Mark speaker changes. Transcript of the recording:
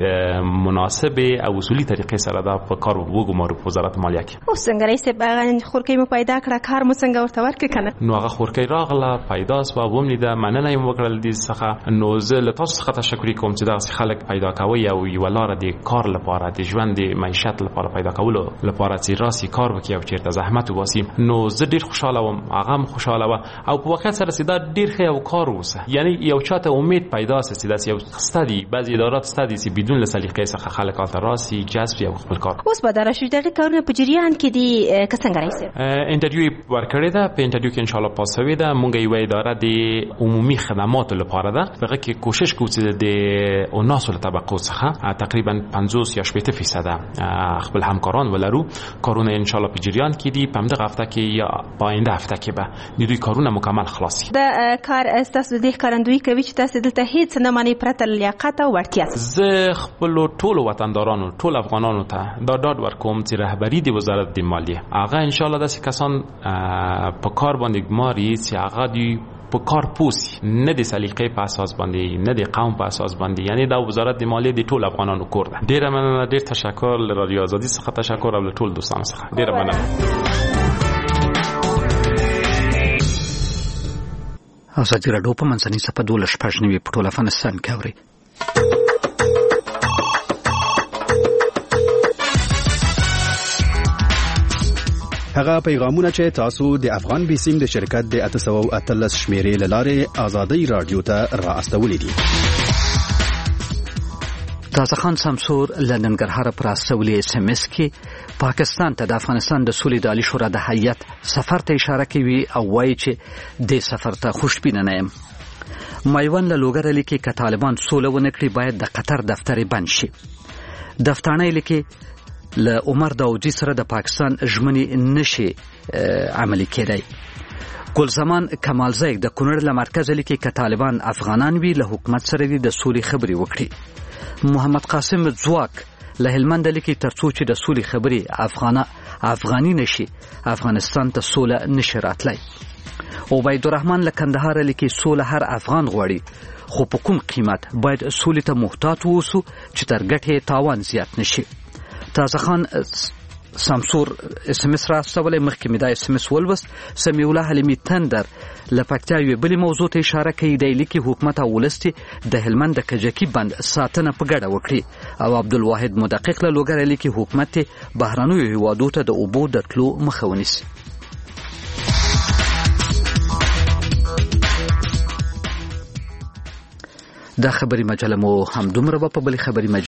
Speaker 1: مناسب او اصولي طریقې سره دا په کار وګمارو په وزارت مالیه کې.
Speaker 2: او څنګه رئیس خورکۍ مو پیدا کړه کار مو څنګه ورته ورکړ کنه؟
Speaker 1: نو هغه خورکۍ راغله پیدا سو ووم لیده مننه یې وکړل دې څخه. نو زه له تاسو څخه تشکر کوم چې دا خلک پیدا کوي او یو لار د کار لپاره د ژوند د معیشت لپاره پیدا کولو لپاره چې راسي کار وکړي او چیرته زحمت وباسي. نو زه ډیر خوشاله وم هغه هم خوشاله و او په واقعیت سره سیدا ډیر ښه او کار وسه. یعنی یو چاته امید پیدا سي چې دا یو ستدي بعضی ادارات ستدي چې بدون له سلیقې څخه خلک آلته راسي جذب او خپل کار.
Speaker 2: اوس به دا شوي دغه کارونه په جریان کې دي که څنګه رئیس
Speaker 1: انټرویو ورکړی ده. په انټرویو کې ان شاء الله پاس شوی ده. مونږ یو اداره د عمومي خدماتو لپاره ده. هغه کې کوشش کوو چې د اوناسو طبقو څخه تقریبا 50 یا 80% خپل همکاران ولرو. کارونه ان شاء الله په جریان کې دي. په همدغه هفته کې یا آینده هفته کې به د دوی کارونه مکمل خلاص شي.
Speaker 2: د کار تاسو د ښکارندوی کوي چې تاسو دلته هیڅ نه مانی پرته لیاقت او وړتیا.
Speaker 1: زه خپل ټول وطندارانو ټول افغانانو ته دا ډاډ ورکوم چې رهبری د وزارت د مالیه هغه ان شاء الله داسې کسان په کار باندې ګماري چې هغه دی په کار پوسی نه د سلیقې په اساس باندې نه د قوم په اساس باندې. یعنی دا وزارت د مالیه د ټول افغانانو کور ده. ډیر مننه ډیر تشکر له رادیو آزادي څخه تشکر او له ټول دوستانو څخه ډیر مننه.
Speaker 3: ازادي راډیو په منځنۍ صفحه 12 په ټول افغانستان کې اوري.
Speaker 4: هغه پیغامونه چې تاسو د افغان بیسیم د شرکت د 813 شمیرې لاره آزادي رادیو ته را استولې دي.
Speaker 3: تازه خان سمسور لننګرهار پر استولې SMS کې پاکستان ته د افغانستان د سولې د عالی شورا د هیئت سفر ته اشاره کوي او وایي چې د سفر ته خوشبینه نه یم. مایوان له لوګر لیکي ک طالبان سوله ونکړي باید د قطر دفتر بند شي. دفترانه لیکي له عمر داودی سره د پاکستان ژمنې نشي عملي کېدای. ګلزمان کمالزی د کونړ له مرکز لیکي ک طالبان افغانان وی له حکومت سره د سولې خبري وکړي. محمد قاسم ځواک له هلمند لیکي ترڅو چې د سولې خبري افغاني نشي افغانستان ته سوله نشي راتلای. عبید الرحمن له کندهار لیکي سوله هر افغان غواړي خو په کوم قیمت باید سولې ته محتاط ووسو چې تر ګټې تاوان زیات نشي. تازه خان سمسور SMS را استولې مخکې مې دا SMS ولوست. سمیع الله حلیمی تندر لپکتیا یو بلی موضوع ته اشاره کوي دی لیکي حکومت او ولستي د هلمند د کجکی بند ساتنه په ګډه وکړي او عبدالواحد مدقق له لوګر لیکي حکومت بهرانوي هیوادو ته د اوبو د تلو مخه ونیسي. دا خبري مجله مو هم دومره په بل خبري